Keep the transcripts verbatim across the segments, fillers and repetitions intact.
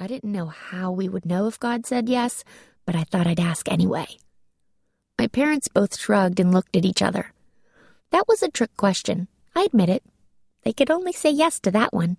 I didn't know how we would know if God said yes, but I thought I'd ask anyway. My parents both shrugged and looked at each other. That was a trick question, I admit it. They could only say yes to that one.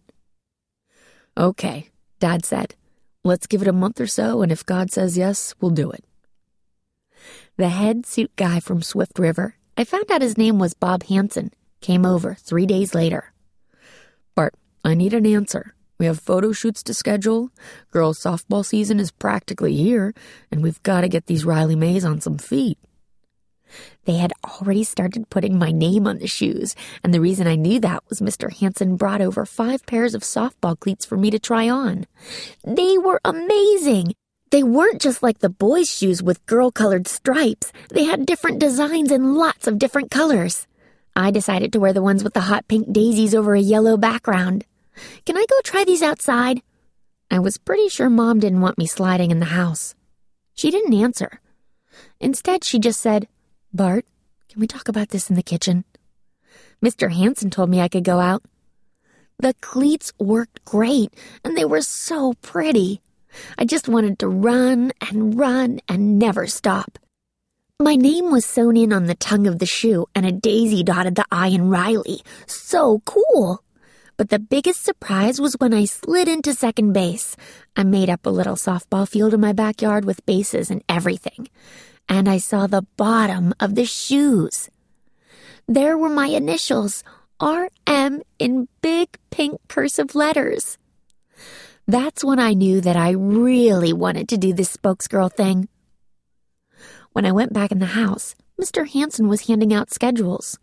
Okay, Dad said. Let's give it a month or so, and if God says yes, we'll do it. The head suit guy from Swift River, I found out his name was Bob Hansen, came over three days later. Bart, I need an answer. We have photo shoots to schedule. Girls' softball season is practically here, and we've got to get these Riley Mays on some feet. They had already started putting my name on the shoes, and the reason I knew that was Mister Hansen brought over five pairs of softball cleats for me to try on. They were amazing! They weren't just like the boys' shoes with girl-colored stripes. They had different designs and lots of different colors. I decided to wear the ones with the hot pink daisies over a yellow background. Can I go try these outside? I was pretty sure Mom didn't want me sliding in the house. She didn't answer. Instead, she just said, Bart, can we talk about this in the kitchen? Mister Hansen told me I could go out. The cleats worked great, and they were so pretty. I just wanted to run and run and never stop. My name was sewn in on the tongue of the shoe, and a daisy dotted the I in Riley. So cool! But the biggest surprise was when I slid into second base. I made up a little softball field in my backyard with bases and everything. And I saw the bottom of the shoes. There were my initials, R M, in big pink cursive letters. That's when I knew that I really wanted to do this spokesgirl thing. When I went back in the house, Mister Hansen was handing out schedules.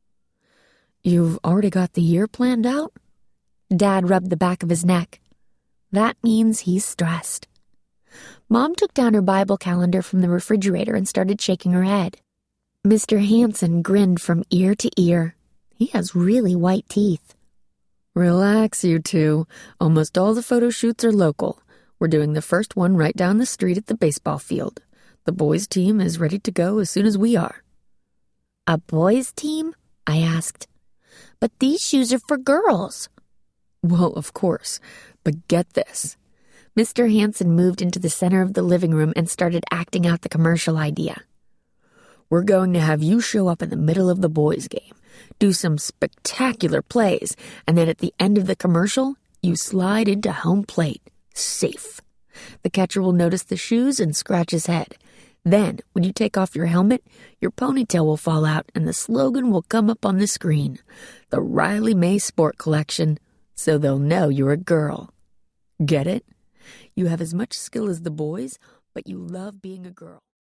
You've already got the year planned out? Dad rubbed the back of his neck. That means he's stressed. Mom took down her Bible calendar from the refrigerator and started shaking her head. Mister Hansen grinned from ear to ear. He has really white teeth. Relax, you two. Almost all the photo shoots are local. We're doing the first one right down the street at the baseball field. The boys' team is ready to go as soon as we are. A boys' team? I asked. But these shoes are for girls. Well, of course. But get this. Mister Hansen moved into the center of the living room and started acting out the commercial idea. We're going to have you show up in the middle of the boys' game, do some spectacular plays, and then at the end of the commercial, you slide into home plate. Safe. The catcher will notice the shoes and scratch his head. Then, when you take off your helmet, your ponytail will fall out and the slogan will come up on the screen. The Riley May Sport Collection, so they'll know you're a girl. Get it? You have as much skill as the boys, but you love being a girl.